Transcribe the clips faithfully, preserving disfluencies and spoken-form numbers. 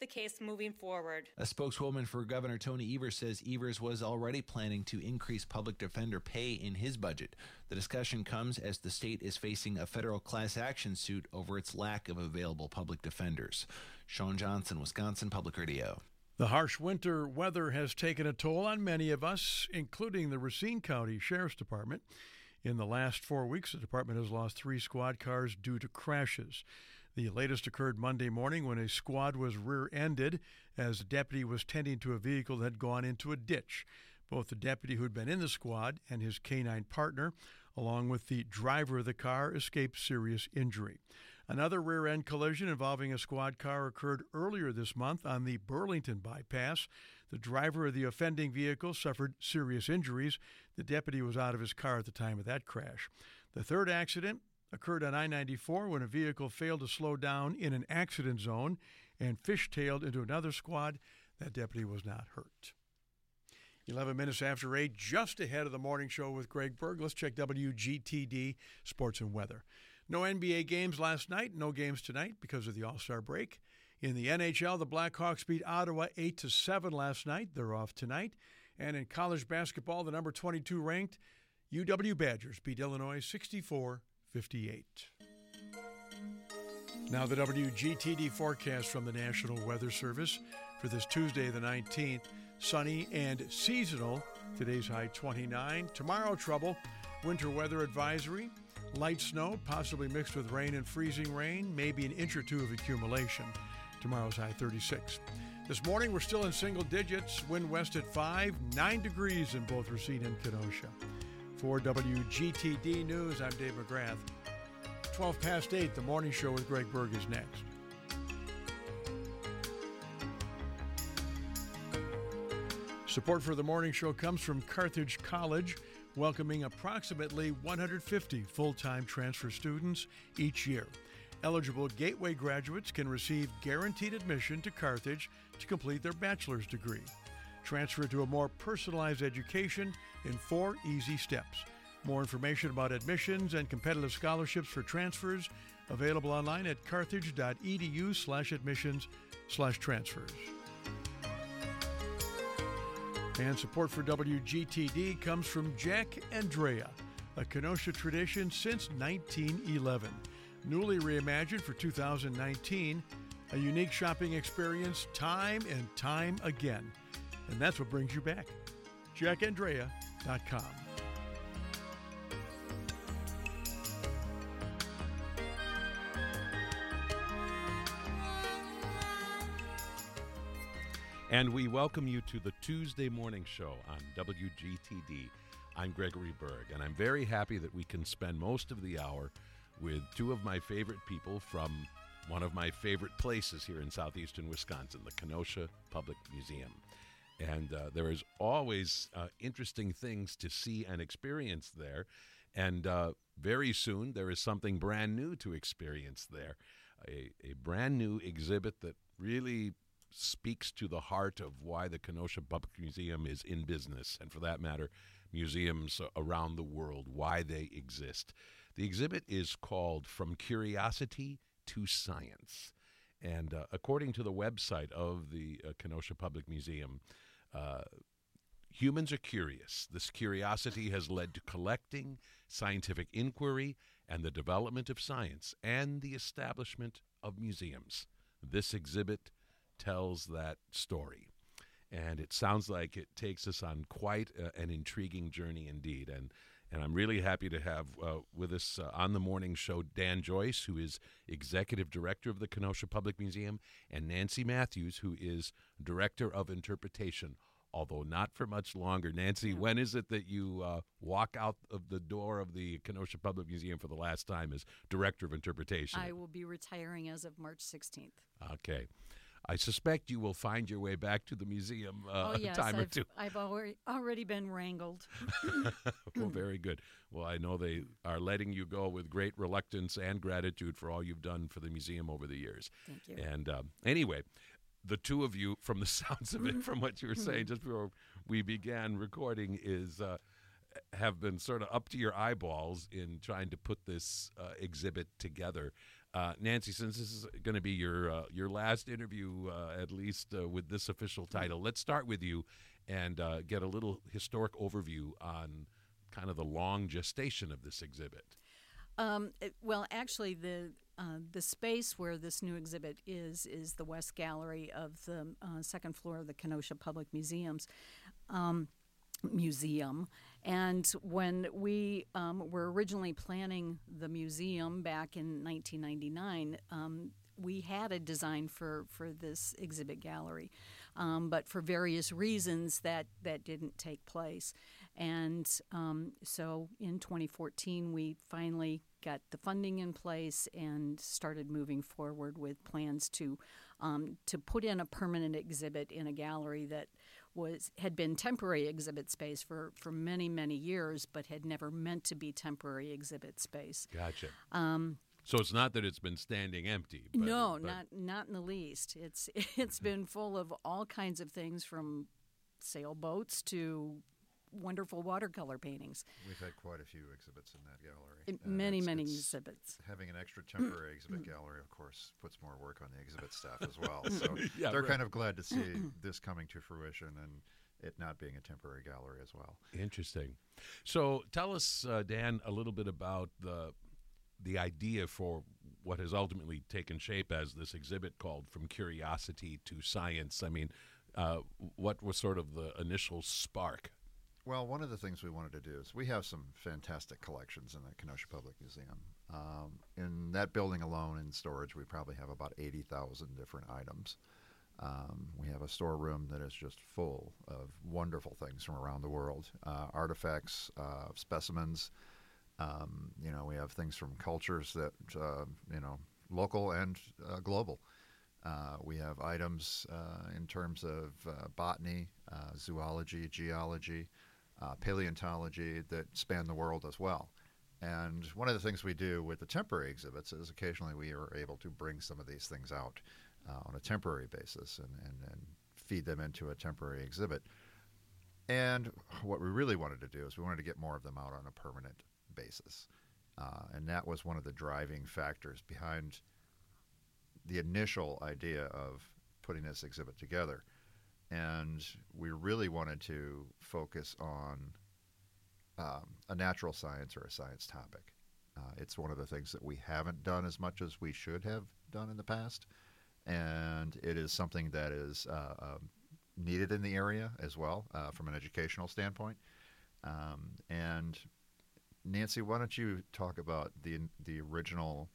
case moving forward. A spokeswoman for Governor Tony Evers says Evers was already planning to increase public defender pay in his budget. The discussion comes as the state is facing a federal class action suit over its lack of available public defenders. Sean Johnson, Wisconsin Public Radio. The harsh winter weather has taken a toll on many of us, including the Racine County Sheriff's Department. In the last four weeks, the department has lost three squad cars due to crashes. The latest occurred Monday morning when a squad was rear-ended as a deputy was tending to a vehicle that had gone into a ditch. Both the deputy who had been in the squad and his canine partner, along with the driver of the car, escaped serious injury. Another rear-end collision involving a squad car occurred earlier this month on the Burlington bypass. The driver of the offending vehicle suffered serious injuries. The deputy was out of his car at the time of that crash. The third accident occurred on I ninety-four when a vehicle failed to slow down in an accident zone and fishtailed into another squad. That deputy was not hurt. eleven minutes after eight, just ahead of the morning show with Greg Berg. Let's check W G T D Sports and Weather. No N B A games last night, no games tonight because of the All-Star break. In the N H L, the Blackhawks beat Ottawa eight to seven last night. They're off tonight. And in college basketball, the number twenty-two ranked U W Badgers beat Illinois sixty-four fifty-eight. Now the W G T D forecast from the National Weather Service for this Tuesday the nineteenth. Sunny and seasonal. Today's high twenty-nine. Tomorrow, trouble. Winter weather advisory. Light snow, possibly mixed with rain and freezing rain. Maybe an inch or two of accumulation. Tomorrow's high thirty-six. This morning, we're still in single digits. Wind west at five. nine degrees in both Racine and Kenosha. For W G T D News, I'm Dave McGrath. twelve past eight, the morning show with Greg Berg is next. Support for the morning show comes from Carthage College, welcoming approximately one hundred fifty full-time transfer students each year. Eligible Gateway graduates can receive guaranteed admission to Carthage to complete their bachelor's degree. Transfer to a more personalized education in four easy steps. More information about admissions and competitive scholarships for transfers available online at carthage.edu slash admissions slash transfers. And support for W G T D comes from Jack Andrea, a Kenosha tradition since nineteen eleven. Newly reimagined for two thousand nineteen, a unique shopping experience time and time again. And that's what brings you back. jack andrea dot com. And we welcome you to the Tuesday morning show on W G T D. I'm Gregory Berg, and I'm very happy that we can spend most of the hour with two of my favorite people from one of my favorite places here in southeastern Wisconsin, the Kenosha Public Museum. And uh, there is always uh, interesting things to see and experience there. And uh, very soon there is something brand new to experience there, a, a brand new exhibit that really speaks to the heart of why the Kenosha Public Museum is in business, and for that matter, museums around the world, why they exist. The exhibit is called From Curiosity to Science. And uh, according to the website of the uh, Kenosha Public Museum, uh, humans are curious. This curiosity has led to collecting, scientific inquiry, and the development of science, and the establishment of museums. This exhibit tells that story. And it sounds like it takes us on quite a, an intriguing journey indeed. And and I'm really happy to have uh, with us uh, on the morning show Dan Joyce, who is Executive Director of the Kenosha Public Museum, and Nancy Matthews, who is Director of Interpretation, although not for much longer. Nancy, when is it that you uh, walk out of the door of the Kenosha Public Museum for the last time as Director of Interpretation? I will be retiring as of March sixteenth. Okay. I suspect you will find your way back to the museum uh, oh, yes, a time I've, or two. I've already, already been wrangled. Well, very good. Well, I know they are letting you go with great reluctance and gratitude for all you've done for the museum over the years. Thank you. And uh, anyway, the two of you, from the sounds of it, from what you were saying just before we began recording, is uh, have been sort of up to your eyeballs in trying to put this uh, exhibit together. Uh, Nancy, since this is going to be your uh, your last interview, uh, at least uh, with this official title, let's start with you and uh, get a little historic overview on kind of the long gestation of this exhibit. Um, it, well, actually, the uh, the space where this new exhibit is is the West Gallery of the uh, second floor of the Kenosha Public Museums. Um, museum. And when we um, were originally planning the museum back in nineteen ninety-nine, um, we had a design for, for this exhibit gallery. Um, but for various reasons, that, that didn't take place. And um, so in twenty fourteen, we finally got the funding in place and started moving forward with plans to um, to put in a permanent exhibit in a gallery that was had been temporary exhibit space for, for many, many years, but had never meant to be temporary exhibit space. Gotcha. Um, so it's not that it's been standing empty. But, no, but... not not in the least. It's it's been full of all kinds of things, from sailboats to wonderful watercolor paintings. We've had quite a few exhibits in that gallery. It, Uh, many, it's- many it's- exhibits. Having an extra temporary exhibit gallery, of course, puts more work on the exhibit staff as well. So Yeah, they're right. kind of glad to see this coming to fruition and it not being a temporary gallery as well. Interesting. So tell us, uh, Dan, a little bit about the the idea for what has ultimately taken shape as this exhibit called From Curiosity to Science. I mean, uh, what was sort of the initial spark? Well, one of the things we wanted to do is we have some fantastic collections in the Kenosha Public Museum. Um, in that building alone in storage, we probably have about eighty thousand different items. Um, we have a storeroom that is just full of wonderful things from around the world, uh, artifacts, uh, specimens. Um, you know, we have things from cultures that, uh, you know, local and uh, global. Uh, we have items uh, in terms of uh, botany, uh, zoology, geology, uh, paleontology that span the world as well. And one of the things we do with the temporary exhibits is occasionally we are able to bring some of these things out uh, on a temporary basis and, and, and feed them into a temporary exhibit. And what we really wanted to do is we wanted to get more of them out on a permanent basis. Uh, and that was one of the driving factors behind the initial idea of putting this exhibit together. And we really wanted to focus on um, a natural science or a science topic. Uh, it's one of the things that we haven't done as much as we should have done in the past. And it is something that is uh, um, needed in the area as well uh, from an educational standpoint. Um, and Nancy, why don't you talk about the the original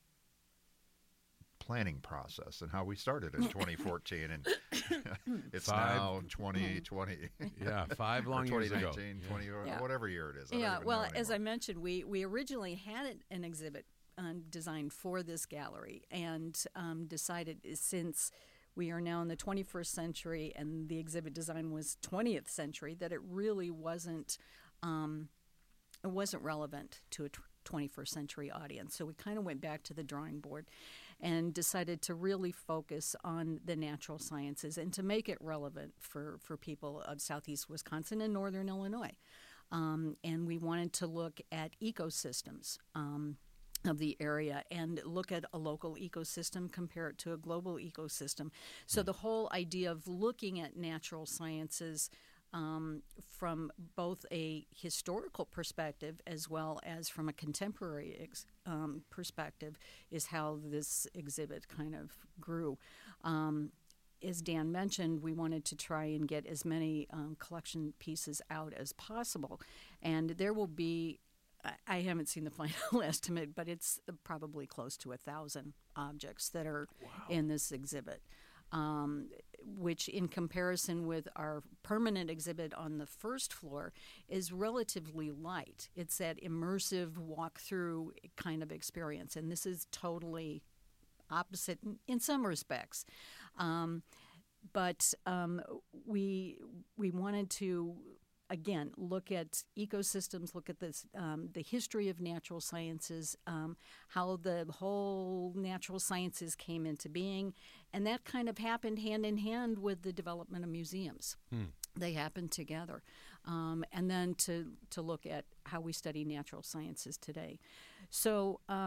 planning process and how we started in twenty fourteen, and it's Five. now twenty twenty. Yeah, five long or years ago. twenty nineteen, twenty, or Yeah. whatever year it is. I don't Yeah, even well, know as I anymore. mentioned, we, we originally had it- an exhibit um, designed for this gallery, and um, decided since we are now in the twenty-first century and the exhibit design was twentieth century, that it really wasn't um, it wasn't relevant to a tw- twenty-first century audience. So we kind of went back to the drawing board and decided to really focus on the natural sciences and to make it relevant for, for people of southeast Wisconsin and northern Illinois. Um, and we wanted to look at ecosystems um, of the area and look at a local ecosystem, compare it to a global ecosystem. So the whole idea of looking at natural sciences um, from both a historical perspective as well as from a contemporary ex- um, perspective is how this exhibit kind of grew. Um, as Dan mentioned, we wanted to try and get as many um, collection pieces out as possible. And there will be, I- I haven't seen the final estimate, but it's probably close to a thousand objects that are in this exhibit. Um, which in comparison with our permanent exhibit on the first floor is relatively light. It's that immersive walk-through kind of experience, and this is totally opposite in, in some respects. Um, but um, we we wanted to, again, look at ecosystems, look at this, um, the history of natural sciences, um, how the whole natural sciences came into being, and that kind of happened hand in hand with the development of museums. Hmm. They happened together. Um, and then to, to look at how we study natural sciences today. So um,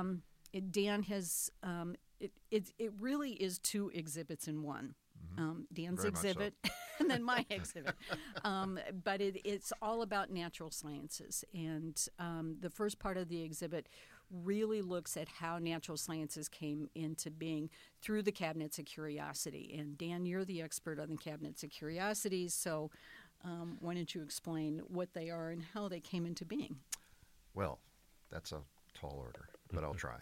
it, Dan has um, it, it. It really is two exhibits in one. Mm-hmm. Um, Dan's Very much so. exhibit and then my exhibit. Um, but it, it's all about natural sciences. And um, the first part of the exhibit really looks at how natural sciences came into being through the Cabinets of Curiosity. And Dan, you're the expert on the Cabinets of Curiosities, so um, why don't you explain what they are and how they came into being? Well, that's a tall order, but I'll try.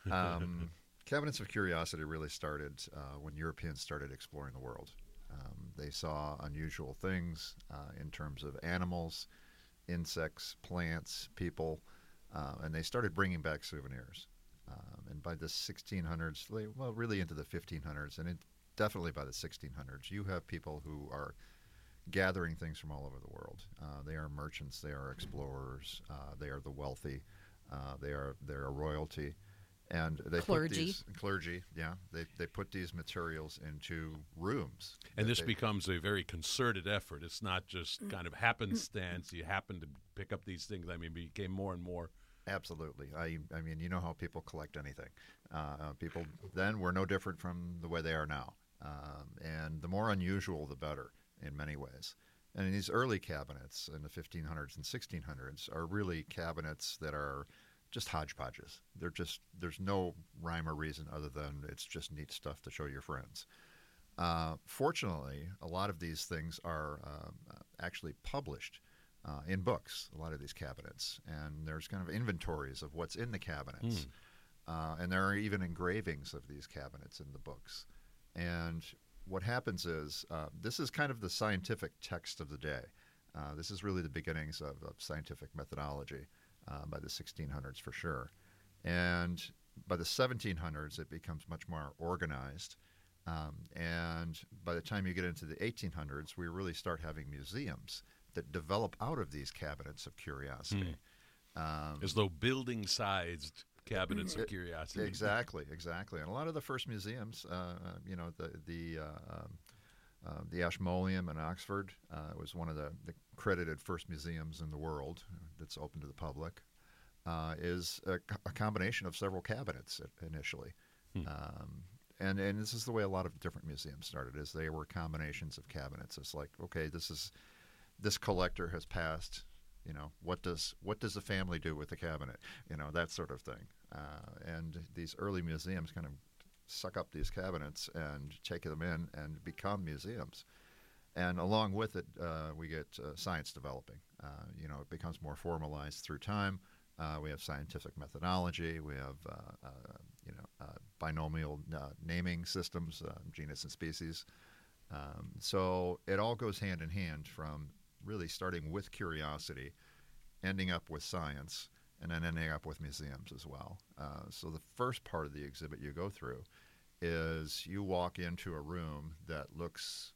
Um, Cabinets of Curiosity really started uh, when Europeans started exploring the world. Um, they saw unusual things uh, in terms of animals, insects, plants, people, uh, and they started bringing back souvenirs. Um, and by the sixteen hundreds, well, really into the fifteen hundreds, and it, definitely by the sixteen hundreds, you have people who are gathering things from all over the world. Uh, they are merchants, they are explorers, uh, they are the wealthy, uh, they are they are royalty. And they Clergy. put these clergy, yeah. They they put these materials into rooms, And that this they- becomes a very concerted effort. It's not just kind of happenstance. You happen to pick up these things. I mean, it became more and more. absolutely. I I mean, you know how people collect anything. Uh, people then were no different from the way they are now, um, and the more unusual, the better in many ways. And in these early cabinets in the fifteen hundreds and sixteen hundreds are really cabinets that are just hodgepodges. They're just there's no rhyme or reason other than it's just neat stuff to show your friends. Uh, fortunately, a lot of these things are um, actually published uh, in books. A lot of these cabinets, and there's kind of inventories of what's in the cabinets, uh, and there are even engravings of these cabinets in the books. And what happens is uh, this is kind of the scientific text of the day. Uh, this is really the beginnings of, of scientific methodology. Uh, by the sixteen hundreds for sure. And by the seventeen hundreds, it becomes much more organized. Um, and by the time you get into the eighteen hundreds, we really start having museums that develop out of these cabinets of curiosity. Um, As though building-sized cabinets of It- curiosity. Exactly, exactly. And a lot of the first museums, uh, you know, the the uh, um, uh, the Ashmolean in Oxford uh, was one of the, the credited first museums in the world that's open to the public. Uh, is a, co- a combination of several cabinets i- initially, um, and and this is the way a lot of different museums started. Is they were combinations of cabinets. It's like, okay, this is this collector has passed. You know, what does what does the family do with the cabinet? You know, that sort of thing. Uh, and these early museums kind of suck up these cabinets and take them in and become museums. And along with it, uh, we get uh, science developing. Uh, you know, it becomes more formalized through time. Uh, we have scientific methodology. We have, uh, uh, you know, uh, binomial uh, naming systems, uh, genus and species. Um, so it all goes hand in hand from really starting with curiosity, ending up with science, and then ending up with museums as well. Uh, so the first part of the exhibit you go through is you walk into a room that looks,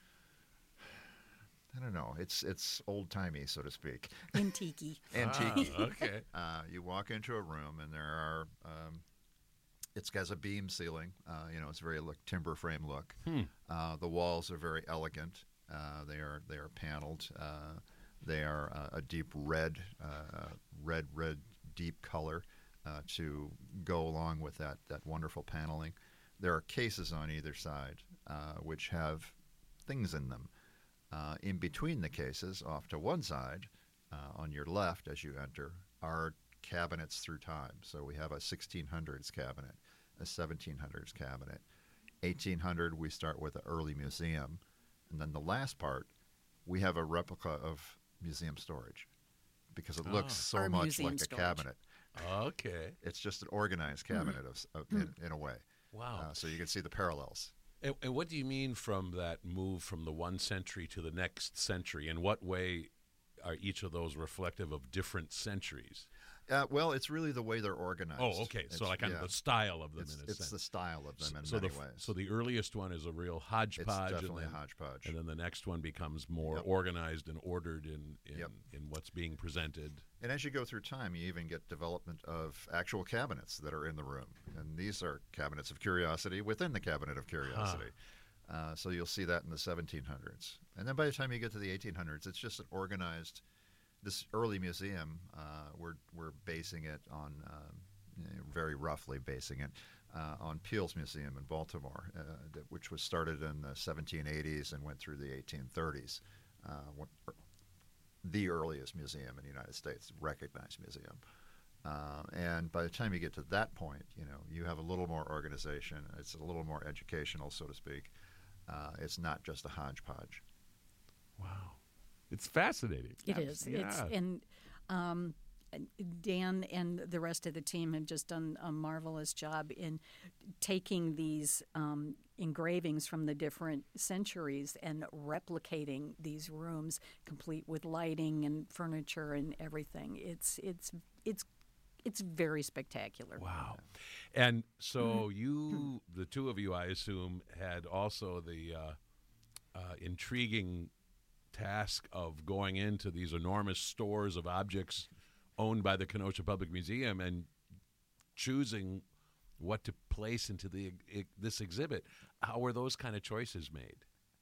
I don't know, it's it's old-timey, so to speak. Antique. Antique. Ah, okay. Uh, you walk into a room and there are, um, it's has a beam ceiling. Uh, you know, it's a very look, timber frame look. Hmm. Uh, the walls are very elegant. Uh, they are they are paneled. Uh, they are uh, a deep red, uh, red, red, deep color uh, to go along with that that wonderful paneling. There are cases on either side uh, which have things in them. Uh, in between the cases, off to one side, uh, on your left as you enter, are cabinets through time. So we have a sixteen hundreds cabinet, a seventeen hundreds cabinet. eighteen hundred, we start with an early museum. And then the last part, we have a replica of museum storage because it looks Ah. so Our much museum like a storage. cabinet. Okay. It's just an organized cabinet of, of, in, in a way. Wow. Uh, so you can see the parallels. And, and what do you mean from that move from the one century to the next century? In what way are each of those reflective of different centuries? Uh, well, it's really the way they're organized. Oh, okay. So It's- like kind yeah. of the stile of them It's, in a it's sense. the style of them in so many the, f- ways. So the earliest one is a real hodgepodge. it's and definitely then- a hodgepodge. And then the next one becomes more Yep. organized and ordered in in, Yep. in what's being presented. And as you go through time, you even get development of actual cabinets that are in the room. And these are cabinets of curiosity within the cabinet of curiosity. Uh, so you'll see that in the seventeen hundreds. And then by the time you get to the eighteen hundreds, it's just an organized, this early museum, uh, we're, we're basing it on um, you know, very roughly basing it uh, on Peale's Museum in Baltimore, uh, that, which was started in the seventeen eighties and went through the eighteen thirties. Uh, what, the earliest museum in the United States, recognized museum. Uh, and by the time you get to that point, you know, you have a little more organization. It's a little more educational, so to speak. Uh, it's not just a hodgepodge. Wow. It's fascinating. It Abs- is. Yeah. It's and um, Dan and the rest of the team have just done a marvelous job in taking these um, engravings from the different centuries and replicating these rooms, complete with lighting and furniture and everything. It's it's it's it's very spectacular. Wow. And so you, the two of you, I assume, had also the uh, uh, intriguing task of going into these enormous stores of objects owned by the Kenosha Public Museum and choosing what to place into the this exhibit. How were those kind of choices made?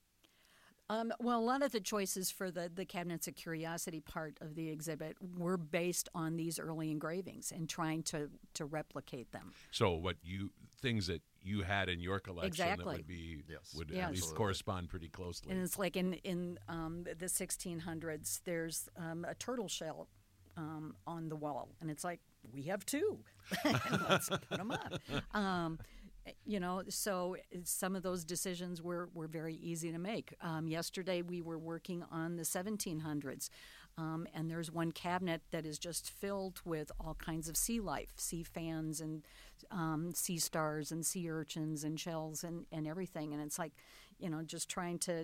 Um, well, a lot of the choices for the, the Cabinets of Curiosity part of the exhibit were based on these early engravings and trying to, to replicate them. So what you things that you had in your collection Exactly. that would be Yes. would Yes. at least Absolutely. correspond pretty closely. And it's like in, in um, the sixteen hundreds, there's um, a turtle shell um, on the wall. And it's like, we have two. Let's put them up. Um, you know, so some of those decisions were, were very easy to make. Um, yesterday, we were working on the seventeen hundreds. Um, and there's one cabinet that is just filled with all kinds of sea life, sea fans and um, sea stars and sea urchins and shells and, and everything. And it's like, you know, just trying to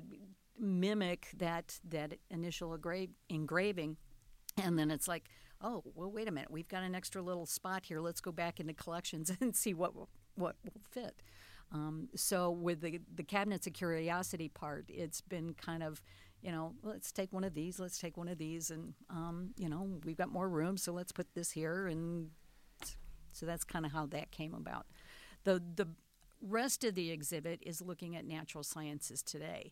mimic that that initial engra- engraving. And then it's like, oh, well, wait a minute. We've got an extra little spot here. Let's go back into collections and see what will, what will fit. Um, so with the, the Cabinets of Curiosity part, it's been kind of, you know, let's take one of these, let's take one of these. And, um, you know, we've got more room, so let's put this here. And so that's kind of how that came about. The, the rest of the exhibit is looking at natural sciences today.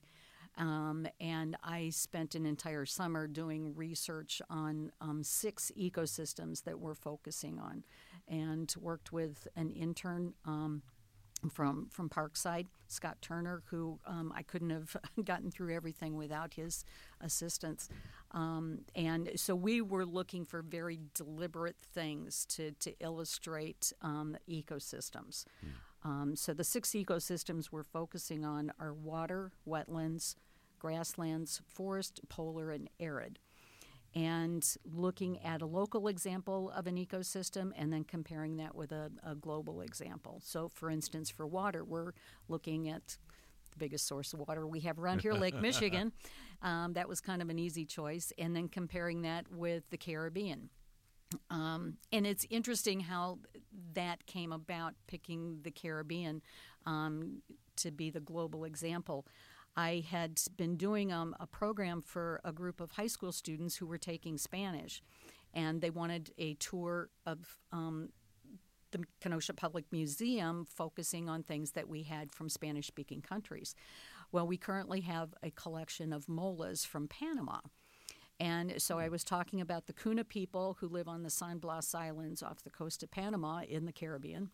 Um, and I spent an entire summer doing research on um, six ecosystems that we're focusing on, and worked with an intern um, from from Parkside, Scott Turner, who um, I couldn't have gotten through everything without his assistance. Um, and so we were looking for very deliberate things to, to illustrate um, ecosystems. Mm. Um, so the six ecosystems we're focusing on are water, wetlands, grasslands, forest, polar, and arid. And looking at a local example of an ecosystem and then comparing that with a, a global example. So, for instance, for water, we're looking at the biggest source of water we have around here, Lake Michigan. Um, that was kind of an easy choice. And then comparing that with the Caribbean. Um, and it's interesting how that came about, picking the Caribbean um, to be the global example. I had been doing um, a program for a group of high school students who were taking Spanish, and they wanted a tour of um, the Kenosha Public Museum focusing on things that we had from Spanish-speaking countries. Well, we currently have a collection of molas from Panama. And so I was talking about the Kuna people who live on the San Blas Islands off the coast of Panama in the Caribbean.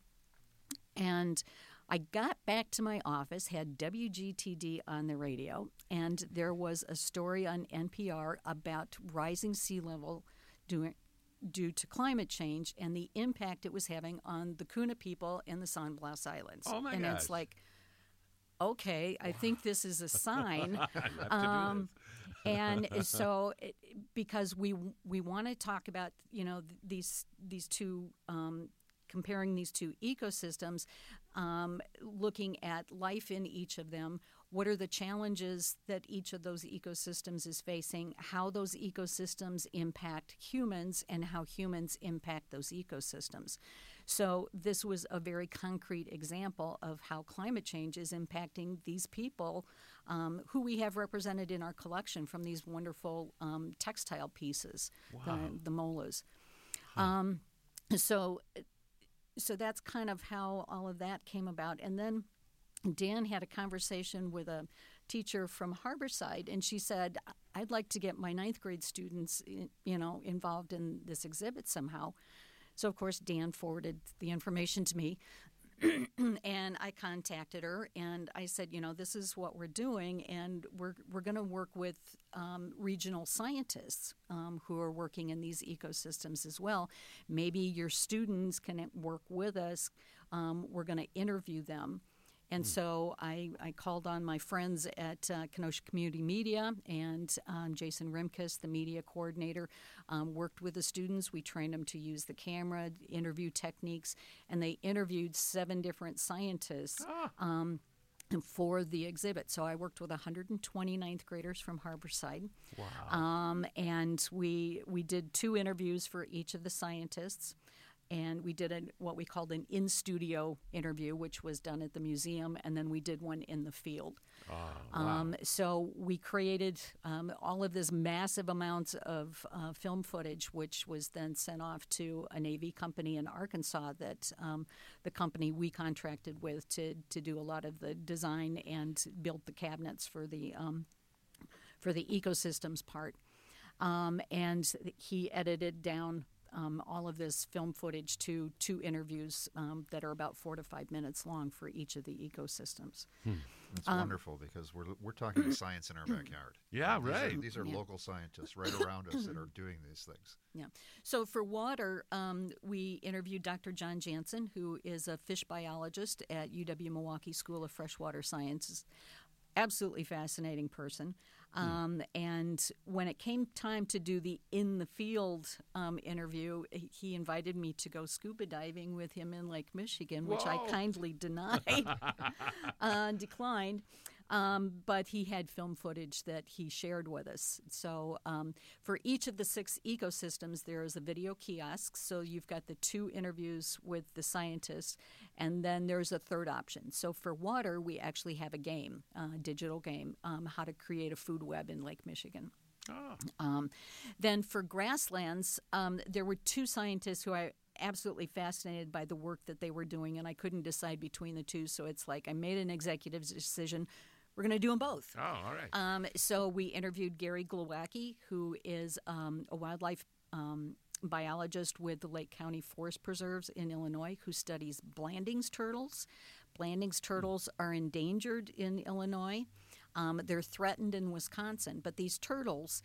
And I got back to my office, had W G T D on the radio, and there was a story on N P R about rising sea level due, due to climate change and the impact it was having on the Kuna people in the San Blas Islands. Oh, my and gosh. it's like, okay, I think this is a sign. I have to do Um, this. and so, it, because we we want to talk about, you know, th- these these two, um, comparing these two ecosystems, um, looking at life in each of them. What are the challenges that each of those ecosystems is facing? How those ecosystems impact humans, and how humans impact those ecosystems. So this was a very concrete example of how climate change is impacting these people um, who we have represented in our collection from these wonderful um, textile pieces, Wow. the, the molas. Huh. Um, so, so that's kind of how all of that came about. And then Dan had a conversation with a teacher from Harborside, and she said, I'd like to get my ninth grade students, you know, involved in this exhibit somehow. So, of course, Dan forwarded the information to me. And I contacted her and I said, you know, this is what we're doing, and we're we're going to work with um, regional scientists um, who are working in these ecosystems as well. Maybe your students can work with us. Um, we're going to interview them. And so I, I called on my friends at uh, Kenosha Community Media, and um, Jason Rimkus, the media coordinator, um, worked with the students. We trained them to use the camera, interview techniques, and they interviewed seven different scientists Ah. um, for the exhibit. So I worked with one hundred twenty ninth graders from Harborside. Wow. Um, and we we did two interviews for each of the scientists. And we did a, what we called an in-studio interview, which was done at the museum, and then we did one in the field. Oh, wow. Um, so we created um, all of this massive amounts of uh, film footage, which was then sent off to a Navy company in Arkansas that um, the company we contracted with to, to do a lot of the design and build the cabinets for the um, for the ecosystems part. Um, and he edited down Um, all of this film footage to two interviews um, that are about four to five minutes long for each of the ecosystems. It's Um, wonderful because we're we're talking to science in our backyard. Yeah, These are- right. These are Yeah. local scientists right around us that are doing these things. Yeah. So for water, um, we interviewed Doctor John Jansen, who is a fish biologist at U W-Milwaukee School of Freshwater Sciences. Absolutely fascinating person. Um, and when it came time to do the in the field um, interview, he invited me to go scuba diving with him in Lake Michigan, which Whoa. I kindly denied, uh, declined. Um, but he had film footage that he shared with us. So um, for each of the six ecosystems, there is a video kiosk. So you've got the two interviews with the scientists, and then there's a third option. So for water, we actually have a game, a digital game, um, how to create a food web in Lake Michigan. Oh. Um, then for grasslands, um, there were two scientists who I absolutely fascinated by the work that they were doing, and I couldn't decide between the two. So it's like I made an executive decision. We're going to do them both. Oh, all right. Um, so we interviewed Gary Glowacki, who is um, a wildlife um, biologist with the Lake County Forest Preserves in Illinois, who studies Blanding's turtles. Blanding's turtles are endangered in Illinois. Um, they're threatened in Wisconsin, but these turtles,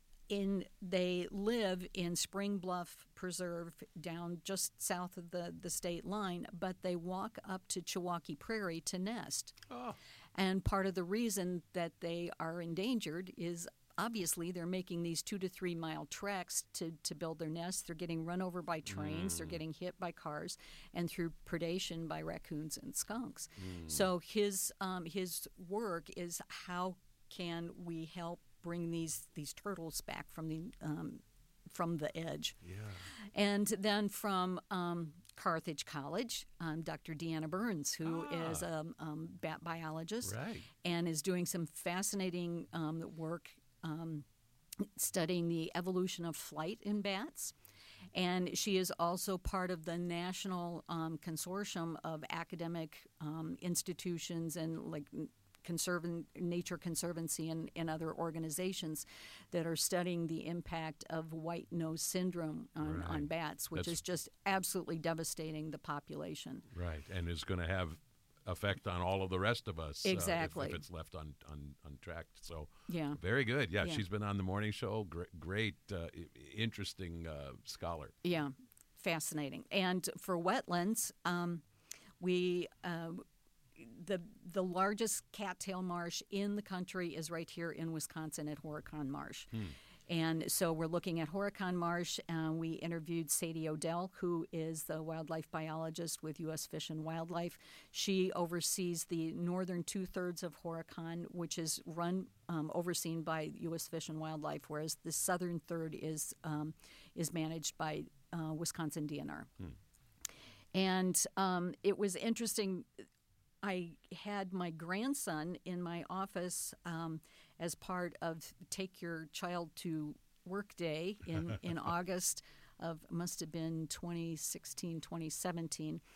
in they live in Spring Bluff Preserve down just south of the, the state line, but they walk up to Chewauke Prairie to nest. Oh. And part of the reason that they are endangered is obviously they're making these two to three mile treks to, to build their nests. They're getting run over by trains. They're getting hit by cars, and through predation by raccoons and skunks. So his um, his work is how can we help bring these these turtles back from the um, from the edge. Yeah. And then from um, Carthage College, um, Doctor Deanna Burns, who Ah. is a um, bat biologist Right. and is doing some fascinating um, work um, studying the evolution of flight in bats. And she is also part of the national um, consortium of academic um, institutions and like conservan- Nature Conservancy and, and other organizations that are studying the impact of white nose syndrome on, Right. on bats, which That's- is just absolutely devastating the population. Right. And is going to have effect on all of the rest of us uh, if- Exactly. if, it's left un, un, untracked. So Yeah. very good. Yeah, Yeah. she's been on the morning show. Great, great uh, i- interesting uh, scholar. Yeah, fascinating. And for wetlands, um, we uh, the the largest cattail marsh in the country is right here in Wisconsin at Horicon Marsh. And so we're looking at Horicon Marsh. Uh, we interviewed Sadie Odell, who is the wildlife biologist with U S Fish and Wildlife. She oversees the northern two-thirds of Horicon, which is run, um, overseen by U S Fish and Wildlife, whereas the southern third is um, is managed by uh, Wisconsin D N R. And um, it was interesting. I had my grandson in my office um, as part of Take Your Child to Work Day in, in August of, must have been twenty sixteen, twenty seventeen.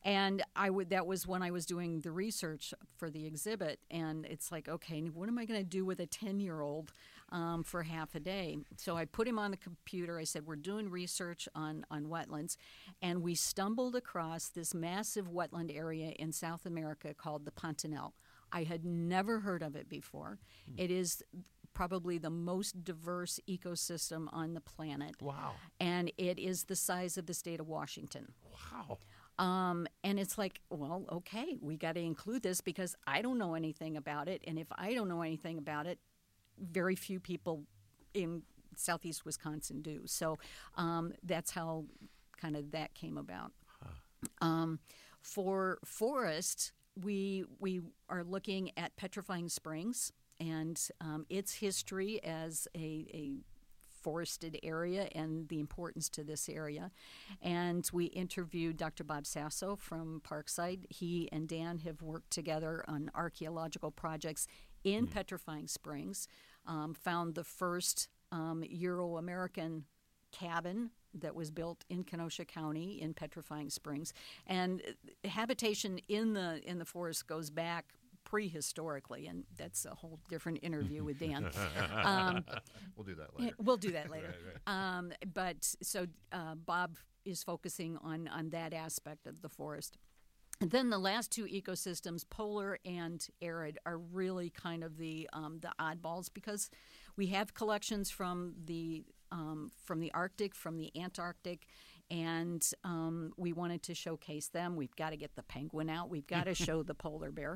And I would that was when I was doing the research for the exhibit, and it's like, okay, what am I going to do with a ten-year-old um, for half a day? So I put him on the computer. I said, we're doing research on, on wetlands, and we stumbled across this massive wetland area in South America called the Pantanal. I had never heard of it before. Mm. It is probably the most diverse ecosystem on the planet. Wow. And it is the size of the state of Washington. Wow. Um, and it's like, well, okay, we got to include this because I don't know anything about it. And if I don't know anything about it, very few people in southeast Wisconsin do. So um, that's how kind of that came about. Huh. Um, for forest, we we are looking at Petrifying Springs and um, its history as a, a forested area and the importance to this area. And we interviewed Doctor Bob Sasso from Parkside. He and Dan have worked together on archaeological projects in mm. Petrifying Springs, um, found the first um, Euro-American cabin that was built in Kenosha County in Petrifying Springs. And habitation in the in the forest goes back prehistorically, and that's a whole different interview with Dan. Um, we'll do that later. We'll do that later. right, right. Um, but so uh, Bob is focusing on, on that aspect of the forest. And then the last two ecosystems, polar and arid, are really kind of the um, the oddballs because we have collections from the um, from the Arctic, from the Antarctic, and um, we wanted to showcase them. We've got to get the penguin out. We've got to show the polar bear.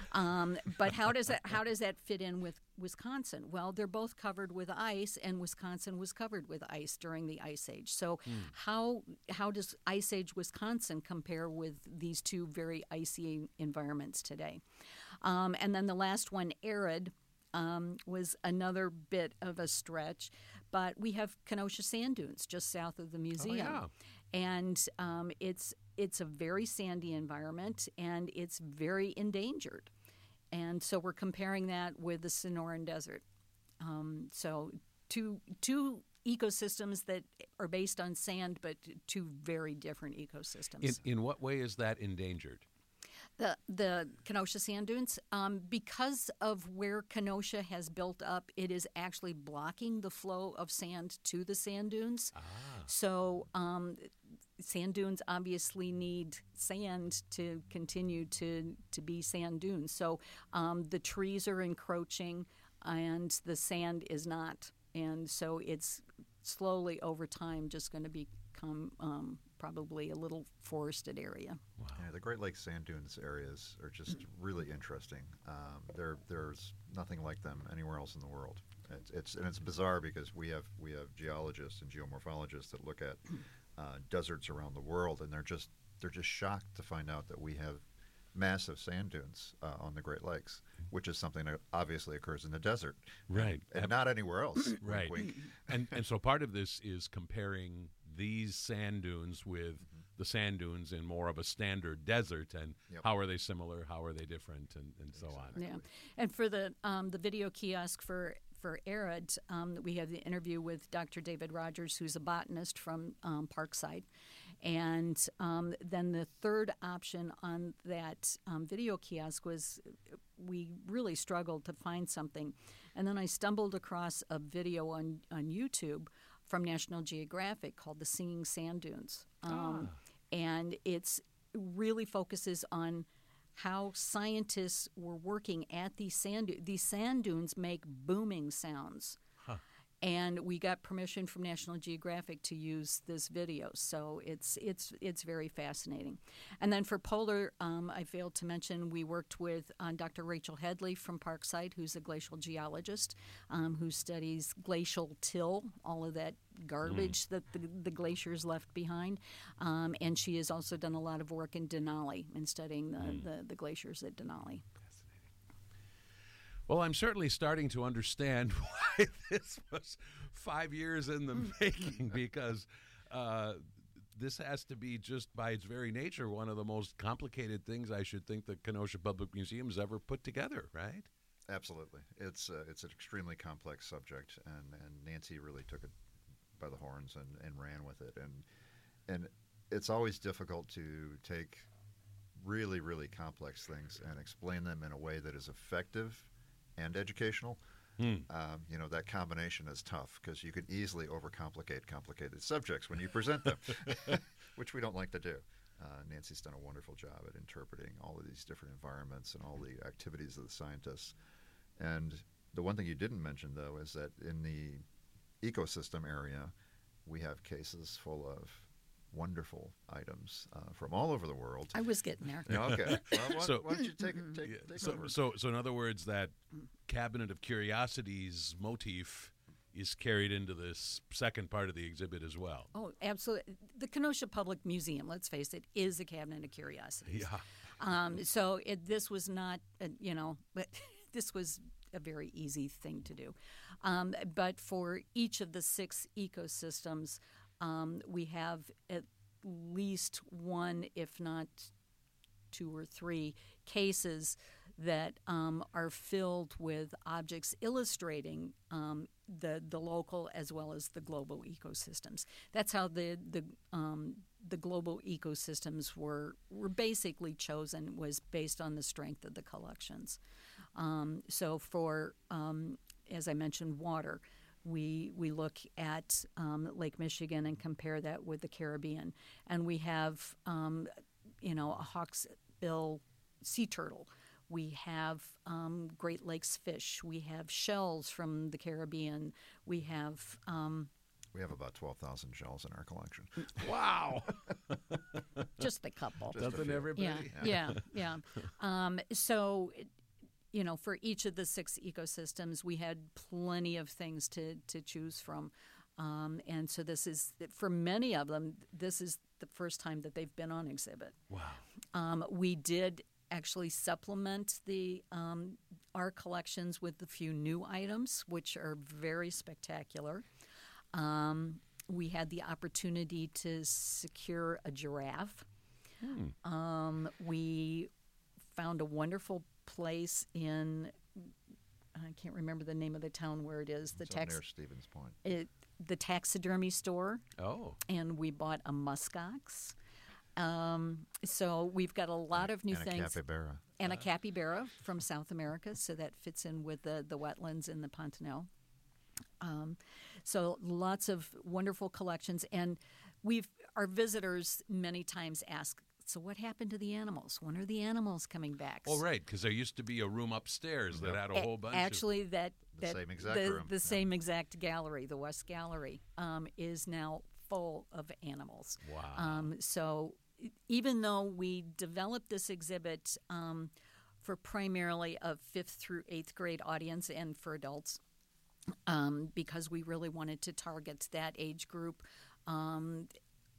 Um, but how does that how does that fit in with Wisconsin? Well, they're both covered with ice, and Wisconsin was covered with ice during the Ice Age. So mm. how how does Ice Age Wisconsin compare with these two very icy environments today? Um, and then the last one, arid, um, was another bit of a stretch. But we have Kenosha Sand Dunes just south of the museum. Oh, yeah. And um, it's it's a very sandy environment, and it's very endangered. And so we're comparing that with the Sonoran Desert. Um, so two two ecosystems that are based on sand, but two very different ecosystems. In, in what way is that endangered? The the Kenosha Sand Dunes, um, because of where Kenosha has built up, it is actually blocking the flow of sand to the sand dunes. Ah. So um, sand dunes obviously need sand to continue to, to be sand dunes. So um, the trees are encroaching and the sand is not. And so it's slowly over time just going to become um, probably a little forested area. Wow. Yeah, the Great Lakes sand dunes areas are just really interesting. Um, there, there's nothing like them anywhere else in the world. It's, it's and it's bizarre because we have we have geologists and geomorphologists that look at uh, deserts around the world, and they're just they're just shocked to find out that we have massive sand dunes uh, on the Great Lakes, which is something that obviously occurs in the desert, right, and, and not anywhere else. Right, wink, wink. and and so part of this is comparing these sand dunes with mm-hmm. the sand dunes in more of a standard desert, and yep. how are they similar, how are they different, and, and so exactly. on. Yeah, and for the um, the video kiosk for for arid, um, we have the interview with Doctor David Rogers, who's a botanist from um, Parkside. And um, then the third option on that um, video kiosk was we really struggled to find something. And then I stumbled across a video on, on YouTube from National Geographic called The Singing Sand Dunes. Um, ah. And it's really focuses on how scientists were working at these sand dunes. These sand dunes make booming sounds. Huh. And we got permission from National Geographic to use this video, so it's it's it's very fascinating. And then for polar, um, I failed to mention we worked with uh, Doctor Rachel Headley from Parkside, who's a glacial geologist um, who studies glacial till, all of that garbage mm. that the, the glaciers left behind. Um, and she has also done a lot of work in Denali in studying the, mm. the, the glaciers at Denali. Well, I'm certainly starting to understand why this was five years in the making, because uh, this has to be just by its very nature one of the most complicated things I should think the Kenosha Public Museum's ever put together, right? Absolutely. It's uh, it's an extremely complex subject, and, and Nancy really took it by the horns and, and ran with it. And and it's always difficult to take really, really complex things and explain them in a way that is effective and educational. Hmm. Um, you know, that combination is tough because you can easily overcomplicate complicated subjects when you present them, which we don't like to do. Uh, Nancy's done a wonderful job at interpreting all of these different environments and all the activities of the scientists. And the one thing you didn't mention, though, is that in the ecosystem area, we have cases full of wonderful items uh, from all over the world. I was getting there. Yeah, okay. Well, why, So- why don't you take, take, Yeah, take so, over? so, so in other words, that Cabinet of Curiosities motif is carried into this second part of the exhibit as well. Oh, absolutely. The Kenosha Public Museum, let's face it, is a cabinet of curiosities. Yeah. Um, so it, this was not, a, you know, but this was a very easy thing to do. Um, but for each of the six ecosystems, um, we have at least one, if not two or three, cases that um, are filled with objects illustrating um, the the local as well as the global ecosystems. That's how the the um, the global ecosystems were were basically chosen, was based on the strength of the collections. Um, so for um, as I mentioned, water. We we look at um, Lake Michigan and compare that with the Caribbean, and we have um, you know a hawksbill sea turtle. We have um, Great Lakes fish. We have shells from the Caribbean. We have um, We have about twelve thousand shells in our collection. Wow. just a couple. Just a Doesn't few. everybody? Yeah, yeah, yeah. Um, so, you know, for each of the six ecosystems, we had plenty of things to, to choose from. Um, and so this is, for many of them, this is the first time that they've been on exhibit. Wow. Um, we did actually supplement the um, our collections with a few new items, which are very spectacular. Um, we had the opportunity to secure a giraffe. Hmm. Um, we found a wonderful place in, I can't remember the name of the town where it is, the It's up tax, near Stevens Point. it, the taxidermy store, Oh. and we bought a muskox. Um, so we've got a lot of new and things. a capybara. And a capybara from South America, so that fits in with the, the wetlands in the Pontotoc. Um, so lots of wonderful collections, and we've our visitors many times ask, so what happened to the animals? When are the animals coming back? Oh, right, because there used to be a room upstairs that had a A- whole bunch Actually, that, The that same exact the, room, the yeah. same exact gallery, the West Gallery, um, is now full of animals. of... Wow. Um, so e- even though we developed this exhibit um, for primarily a fifth through eighth grade audience and for adults, um, because we really wanted to target that age group um,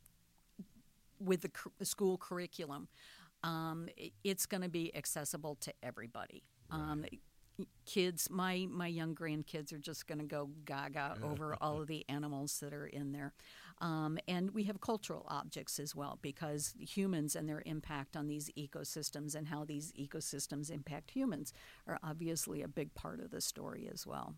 with the cu- school curriculum, um, i- it's going to be accessible to everybody. Um, kids, my my young grandkids are just going to go gaga over all of the animals that are in there. Um, and we have cultural objects as well, because humans and their impact on these ecosystems and how these ecosystems impact humans are obviously a big part of the story as well.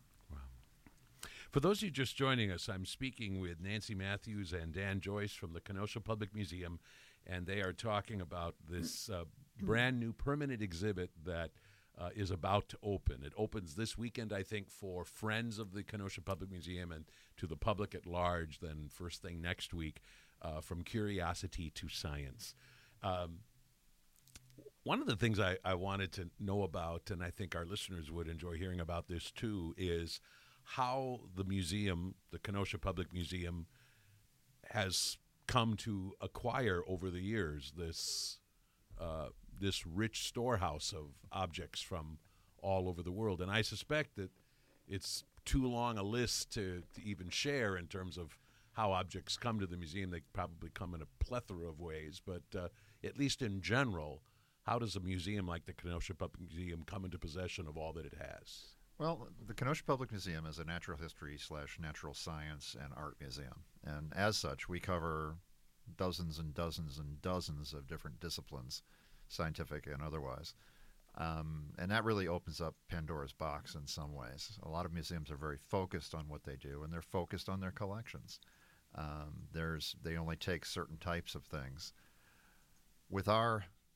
For those of you just joining us, I'm speaking with Nancy Matthews and Dan Joyce from the Kenosha Public Museum, and they are talking about this uh, brand new permanent exhibit that uh, is about to open. It opens this weekend, I think, for friends of the Kenosha Public Museum and to the public at large, then first thing next week, uh, From Curiosity to Science. Um, one of the things I, I wanted to know about, and I think our listeners would enjoy hearing about this too, is how the museum, the Kenosha Public Museum, has come to acquire over the years this uh, this rich storehouse of objects from all over the world. And I suspect that it's too long a list to, to even share in terms of how objects come to the museum. They probably come in a plethora of ways, but uh, at least in general, how does a museum like the Kenosha Public Museum come into possession of all that it has? Well, the Kenosha Public Museum is a natural history slash natural science and art museum. And as such, we cover dozens and dozens and dozens of different disciplines, scientific and otherwise. Um, and that really opens up Pandora's box in some ways. A lot of museums are very focused on what they do, and they're focused on their collections. Um, there's they only take certain types of things. With our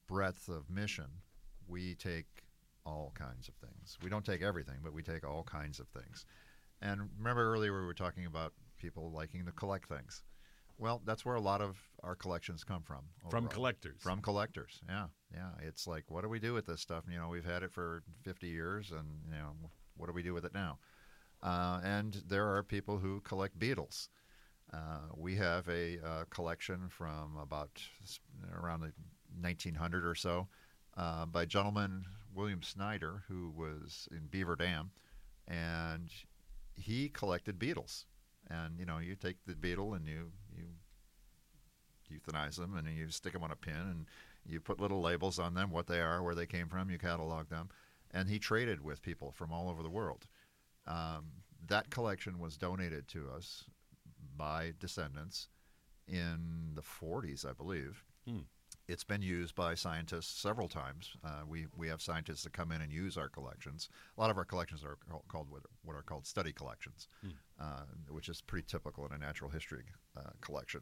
breadth of mission, we take all kinds of things. We don't take everything, but we take all kinds of things. And remember earlier we were talking about people liking to collect things. Well, that's where a lot of our collections come from. From overall. collectors. From collectors, yeah, yeah. It's like, what do we do with this stuff? You know, we've had it for fifty years, and you know, what do we do with it now? Uh, and there are people who collect beetles. Uh, we have a uh, collection from about around the nineteen hundred or so uh, by a gentleman, William Snyder, who was in Beaver Dam, and he collected beetles. And, you know, you take the beetle and you, you euthanize them, and you stick them on a pin, and you put little labels on them, what they are, where they came from, you catalog them. And he traded with people from all over the world. Um, that collection was donated to us by descendants in the forties, I believe. Hmm. It's been used by scientists several times. Uh, we we have scientists that come in and use our collections. A lot of our collections are called what, what are called study collections, hmm. uh, which is pretty typical in a natural history uh, collection.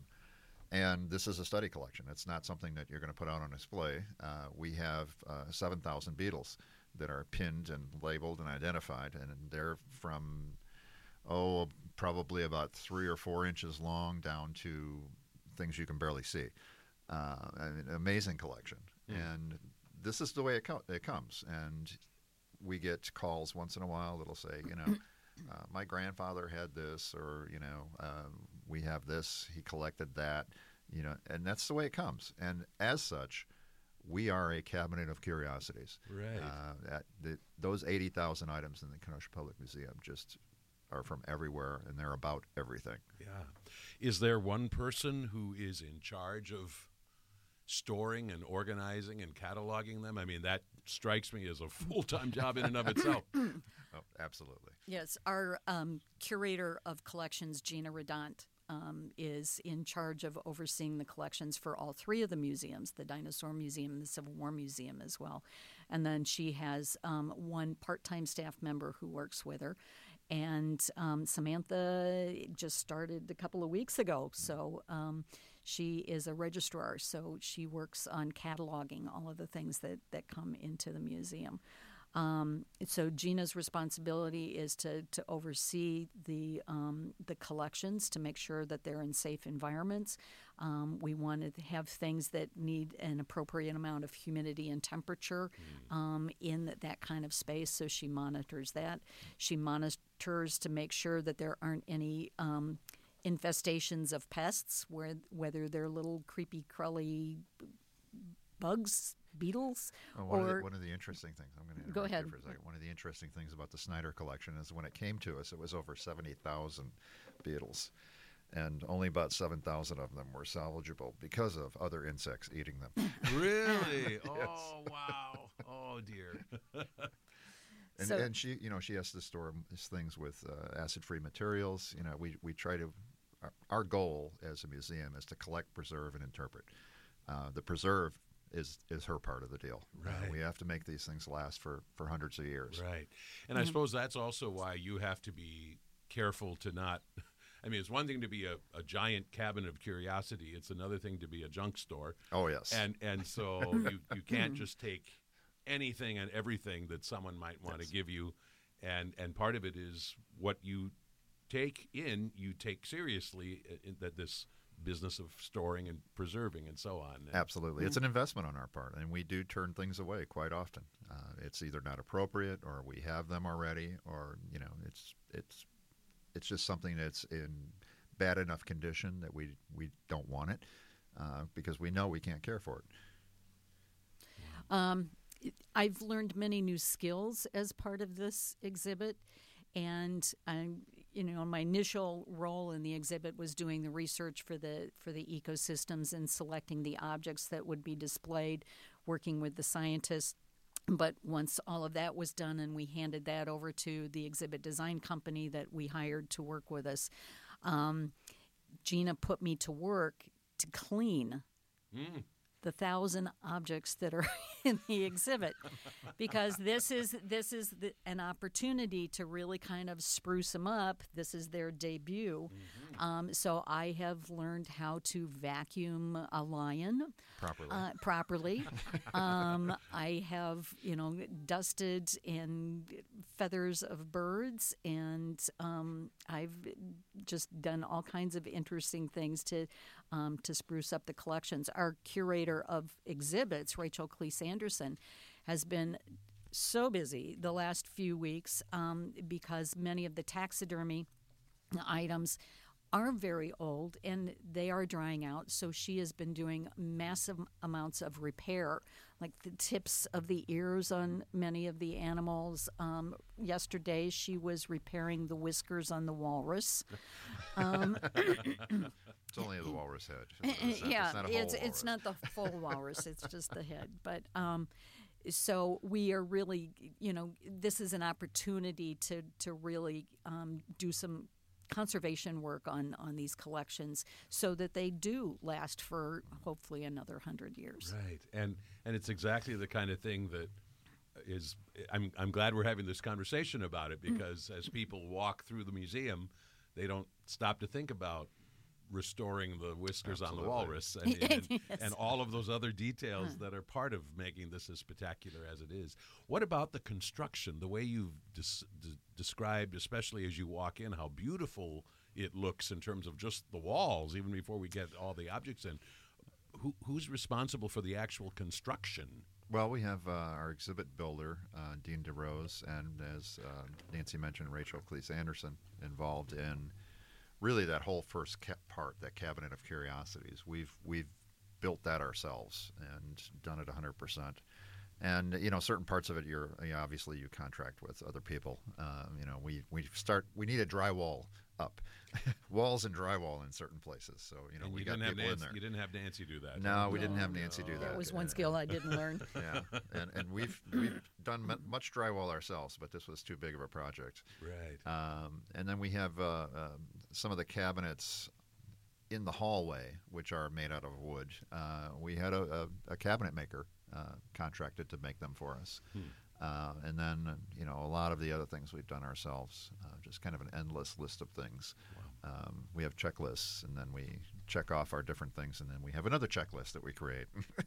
And this is a study collection. It's not something that you're going to put out on display. Uh, we have uh, seven thousand beetles that are pinned and labeled and identified, and they're from, oh, probably about three or four inches long down to things you can barely see. Uh, an amazing collection. Mm. And this is the way it, co- it comes. And we get calls once in a while that'll say, you know, uh, my grandfather had this, or, you know, uh, we have this, he collected that, you know, and that's the way it comes. And as such, we are a cabinet of curiosities. Right. Uh, at the, those eighty thousand items in the Kenosha Public Museum just are from everywhere, and they're about everything. Yeah. Is there one person who is in charge of storing and organizing and cataloging them? I mean, that strikes me as a full-time job in and of itself. Oh, absolutely. Yes, our um, curator of collections, Gina Redant, um, is in charge of overseeing the collections for all three of the museums, the Dinosaur Museum and the Civil War Museum as well. And then she has um, one part-time staff member who works with her. And um, Samantha just started a couple of weeks ago, so um, she is a registrar, so she works on cataloging all of the things that, that come into the museum. Um, so Gina's responsibility is to, to oversee the um, the collections, to make sure that they're in safe environments. Um, we want to have things that need an appropriate amount of humidity and temperature um, in that, that kind of space, so she monitors that. She monitors to make sure that there aren't any um, infestations of pests, where whether they're little creepy, crawly bugs, beetles, Oh, one, or of the, one of the interesting things, I'm going to Go interrupt ahead. you for a second. One of the interesting things about the Snyder collection is when it came to us, it was over seventy thousand beetles, and only about seven thousand of them were salvageable because of other insects eating them. Really? Oh, wow. Oh, dear. And, So- and she, you know, she has to store these things with uh, acid-free materials. You know, we, we try to, our, our goal as a museum is to collect, preserve, and interpret. Uh, the preserve is is her part of the deal. Uh, Right. we have to make these things last for, for hundreds of years. Right. And I suppose that's also why you have to be careful to not. I mean, it's one thing to be a, a giant cabinet of curiosity. It's another thing to be a junk store. Oh, yes. And and so you, you can't just take anything and everything that someone might want Yes. to give you. And, and part of it is what you take in, you take seriously in that this business of storing and preserving and so on. And Absolutely. It's an investment on our part, and we do turn things away quite often. Uh, it's either not appropriate, or we have them already, or, you know, it's it's it's just something that's in bad enough condition that we, we don't want it uh, because we know we can't care for it. Um, I've learned many new skills as part of this exhibit, and I'm, you know, my initial role in the exhibit was doing the research for the for the ecosystems and selecting the objects that would be displayed, working with the scientists. But once all of that was done and we handed that over to the exhibit design company that we hired to work with us, um, Gina put me to work to clean Mm. the thousand objects that are in the exhibit, because this is this is the, an opportunity to really kind of spruce them up. This is their debut, mm-hmm. um, so I have learned how to vacuum a lion properly. Uh, properly, um, I have you know dusted and feathers of birds, and um, I've just done all kinds of interesting things to um, to spruce up the collections. Our curator of exhibits, Rachel Cleese Anderson, has been so busy the last few weeks um, because many of the taxidermy items are very old and they are drying out. So she has been doing massive amounts of repair, like the tips of the ears on many of the animals. Um, yesterday, she was repairing the whiskers on the walrus. Um, it's only the walrus head. It's not, yeah, it's not, a whole it's, walrus. it's not the full walrus. It's just the head. But um, so we are really, you know, this is an opportunity to to really um, do some conservation work on, on these collections so that they do last for hopefully another hundred years. Right, and and it's exactly the kind of thing that is. I'm I'm glad we're having this conversation about it because mm. as people walk through the museum, they don't stop to think about restoring the whiskers Absolutely. on the walrus and, and, yes. and all of those other details huh. that are part of making this as spectacular as it is. What about the construction, the way you've des- de- described, especially as you walk in, how beautiful it looks in terms of just the walls, even before we get all the objects in. Who, who's responsible for the actual construction? Well, we have uh, our exhibit builder, uh, Dean DeRose, and as uh, Nancy mentioned, Rachel Cleese Anderson involved in really that whole first ca- part, that cabinet of curiosities. We've we've built that ourselves and done it one hundred percent. And you know, certain parts of it, you're you know, obviously you contract with other people. Uh, you know, we we start we need a drywall up, walls and drywall in certain places. So you know, and we you got didn't have people in Nancy, there. You didn't have Nancy do that. No, we No, didn't have Nancy do that. That was one And- skill I didn't learn. Yeah, and and we've we've done mu- much drywall ourselves, but this was too big of a project. Right. Um, and then we have uh, uh, some of the cabinets in the hallway, which are made out of wood. Uh, we had a, a, a cabinet maker uh, contracted to make them for us. Hmm. Uh, and then, uh, you know, a lot of the other things we've done ourselves, uh, just kind of an endless list of things. Wow. Um, we have checklists, and then we check off our different things, and then we have another checklist that we create.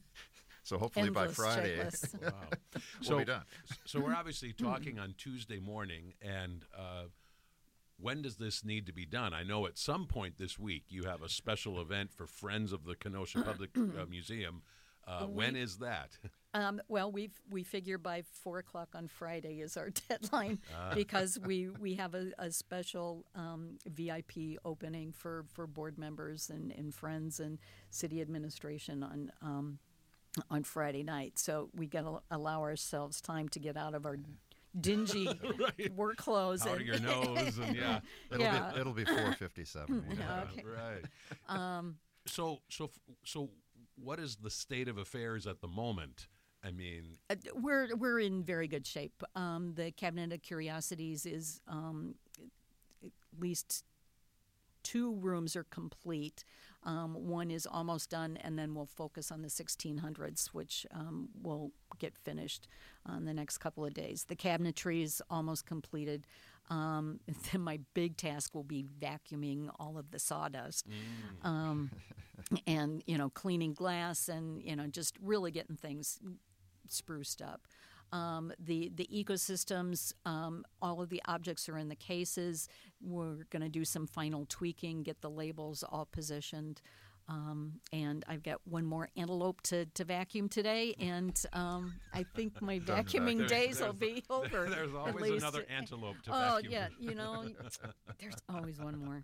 So hopefully Endless by Friday, checklists. Wow. we'll so, be done. so we're obviously talking on Tuesday morning, and uh, when does this need to be done? I know at some point this week you have a special event for Friends of the Kenosha Public uh, Museum. Uh, when is that? Um, well, we we figure by four o'clock on Friday is our deadline because we, we have a, a special um, V I P opening for, for board members and, and friends and city administration on um, on Friday night. So we got to allow ourselves time to get out of our dingy Right. work clothes. Out of and your nose, and yeah, It'll Yeah. be it'll be four fifty-seven. Yeah, okay. right. Um, So, so, so, what is the state of affairs at the moment? I mean, Uh, We're we're in very good shape. Um, the Cabinet of Curiosities is um, at least two rooms are complete. Um, one is almost done, and then we'll focus on the sixteen hundreds, which um, will get finished on the next couple of days. The cabinetry is almost completed. Um, then my big task will be vacuuming all of the sawdust, mm, um, and you know, cleaning glass, and you know, just really getting things spruced up. Um, the the ecosystems, um, all of the objects are in the cases. We're going to do some final tweaking, get the labels all positioned, um, and I've got one more antelope to, to vacuum today, and um, I think my vacuuming There's- days there's- will be over. there's at always least. another antelope to Oh vacuum. yeah, you know, there's always one more.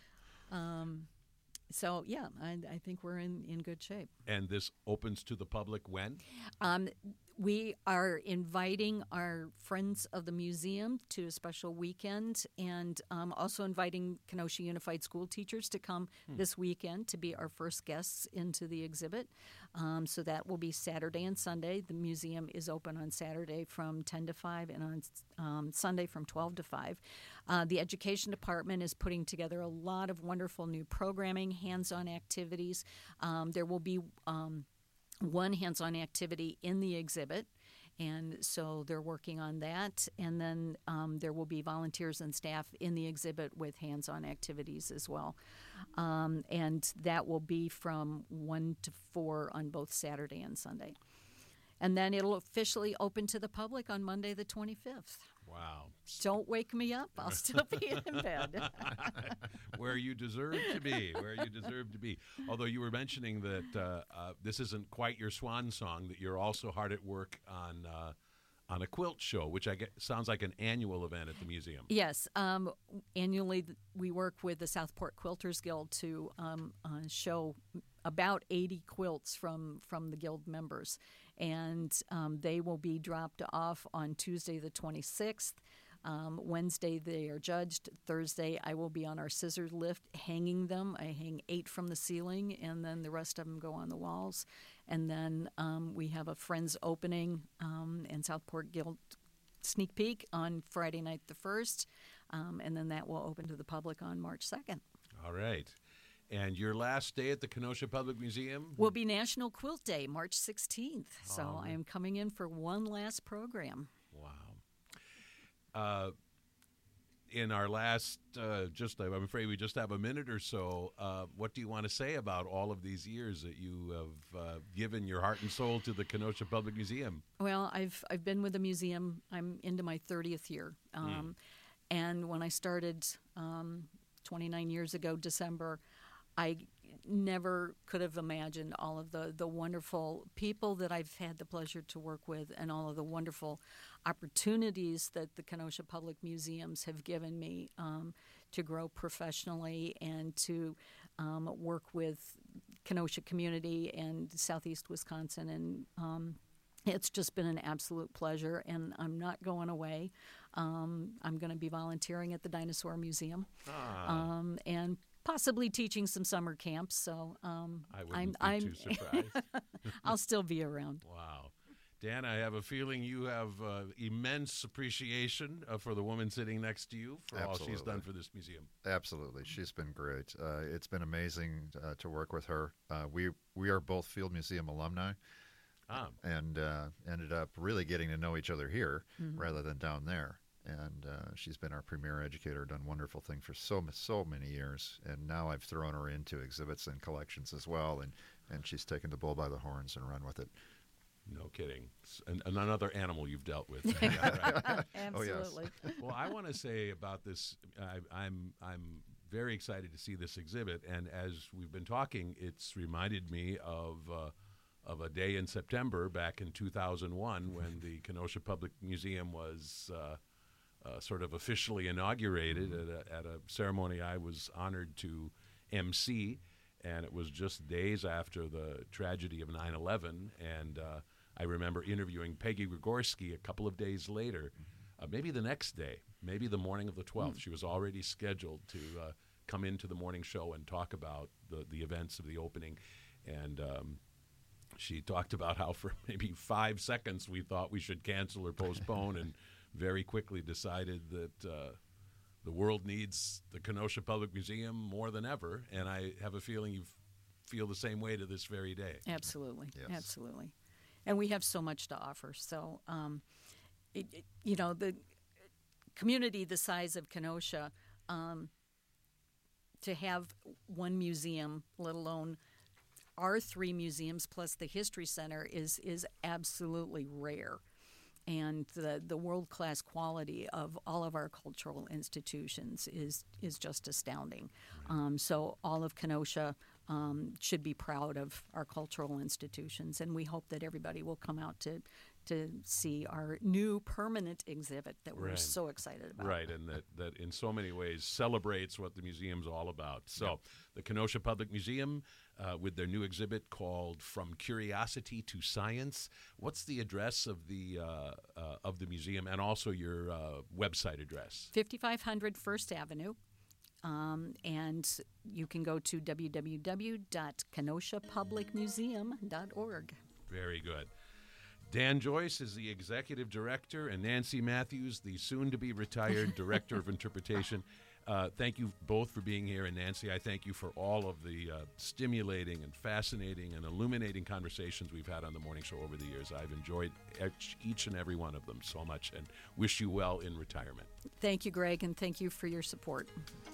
Um, so yeah, I, I think we're in, in good shape. And this opens to the public when? Um, we are inviting our friends of the museum to a special weekend, and um, also inviting Kenosha Unified School teachers to come hmm. this weekend to be our first guests into the exhibit. Um, so that will be Saturday and Sunday. The museum is open on Saturday from ten to five, and on um, Sunday from twelve to five. Uh, the education department is putting together a lot of wonderful new programming, hands-on activities. Um, there will be um, one hands-on activity in the exhibit. And so they're working on that. And then um, there will be volunteers and staff in the exhibit with hands-on activities as well. Um, and that will be from one to four on both Saturday and Sunday. And then it'll officially open to the public on Monday the twenty-fifth. Wow. Don't wake me up. I'll still be in bed. Where you deserve to be, where you deserve to be. Although you were mentioning that uh, uh, this isn't quite your swan song, that you're also hard at work on uh, on a quilt show, which I get, sounds like an annual event at the museum. Yes. Um, annually, th- we work with the Southport Quilters Guild to um, uh, show about eighty quilts from, from the guild members. And um, they will be dropped off on Tuesday the twenty-sixth. Um, Wednesday they are judged. Thursday I will be on our scissor lift hanging them. I hang eight from the ceiling, and then the rest of them go on the walls. And then um, we have a Friends opening um, and Southport Guild sneak peek on Friday night the first, um, and then that will open to the public on March second. All right. And your last day at the Kenosha Public Museum? Will be National Quilt Day, March sixteenth. So Oh. I am coming in for one last program. Wow. Uh, in our last, uh, just I'm afraid we just have a minute or so. Uh, what do you want to say about all of these years that you have uh, given your heart and soul to the Kenosha Public Museum? Well, I've I've been with the museum. I'm into my thirtieth year. Um, And when I started um, twenty-nine years ago, December, I never could have imagined all of the, the wonderful people that I've had the pleasure to work with and all of the wonderful opportunities that the Kenosha Public Museums have given me um, to grow professionally and to um, work with Kenosha community and Southeast Wisconsin. And um, it's just been an absolute pleasure, and I'm not going away. Um, I'm going to be volunteering at the Dinosaur Museum. Ah. Um, and possibly teaching some summer camps. So um, I wouldn't I'm, be I'm, too surprised. I'll still be around. Wow. Dan, I have a feeling you have uh, immense appreciation uh, for the woman sitting next to you for all she's Absolutely. done for this museum. Absolutely. She's been great. Uh, it's been amazing uh, to work with her. Uh, we we are both Field Museum alumni, Ah, and uh, ended up really getting to know each other here rather than down there. And uh, she's been our premier educator, done wonderful things for so so many years. And now I've thrown her into exhibits and collections as well, and, and she's taken the bull by the horns and run with it. no kidding. S- an- another animal you've dealt with. Yeah, right. Absolutely. Well, I want to say about this, I, I'm I'm very excited to see this exhibit, and as we've been talking, it's reminded me of uh, of a day in September back in two thousand one when the Kenosha Public Museum was uh, uh, sort of officially inaugurated at a, at a ceremony I was honored to emcee, and it was just days after the tragedy of nine eleven, and uh, I remember interviewing Peggy Gregorski a couple of days later. Uh, maybe the next day, maybe the morning of the twelfth. She was already scheduled to uh, come into the morning show and talk about the, the events of the opening. And um, she talked about how for maybe five seconds we thought we should cancel or postpone, and very quickly decided that uh, the world needs the Kenosha Public Museum more than ever. And I have a feeling you f- feel the same way to this very day. Absolutely. Yes. Absolutely. And we have so much to offer. So, um, it, it- you know, the community the size of Kenosha, um, to have one museum, let alone our three museums plus the History Center, is is absolutely rare. And the, the world-class quality of all of our cultural institutions is is just astounding. Um, so all of Kenosha um, should be proud of our cultural institutions, and we hope that everybody will come out to to see our new permanent exhibit that we're Right. so excited about. Right, and that, that in so many ways celebrates what the museum's all about. So the Kenosha Public Museum, uh, with their new exhibit called From Curiosity to Science. What's the address of the uh, uh, of the museum, and also your uh, website address? fifty-five hundred First Avenue. Um, and you can go to w w w dot kenosha public museum dot org. Very good. Dan Joyce is the executive director, and Nancy Matthews, the soon-to-be retired director of interpretation. Uh, thank you both for being here. And Nancy, I thank you for all of the uh, stimulating and fascinating and illuminating conversations we've had on the morning show over the years. I've enjoyed each, each and every one of them so much, and wish you well in retirement. Thank you, Greg, and thank you for your support.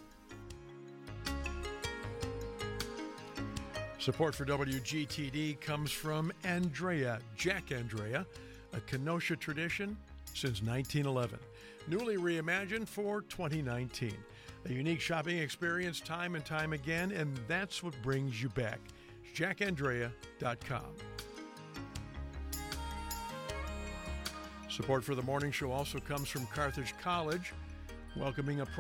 Support for W G T D comes from Andrea, Jack Andrea, a Kenosha tradition since nineteen eleven. Newly reimagined for twenty nineteen. A unique shopping experience time and time again, and that's what brings you back. jack andrea dot com. Support for the morning show also comes from Carthage College, welcoming a